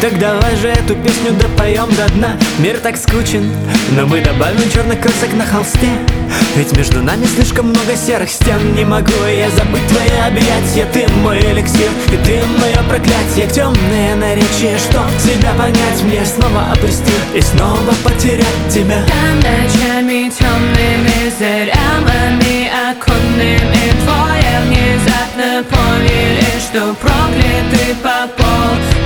Так давай же эту песню допоем до дна. Мир так скучен, но мы добавим черных красок на холсте. Ведь между нами слишком много серых стен. Не могу я забыть твои объятия. Ты мой эликсир, и ты мое проклятие. Темное наречие, чтоб тебя понять, мне снова обрести и снова потерять тебя. Ночами темными, зарямами оконными твоя внезапно поверишь, что проклятый попал.